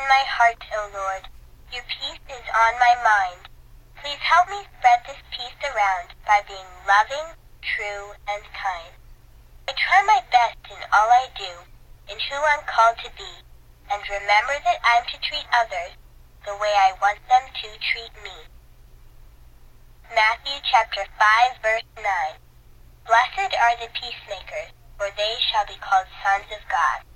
in my heart, O Lord. Your peace is on my mind. Please help me spread this peace around by being loving, true, and kind. I try my best in all I do, in who I'm called to be, and remember that I'm to treat others the way I want them to treat me. Matthew chapter 5, verse 9. Blessed are the peacemakers, for they shall be called sons of God.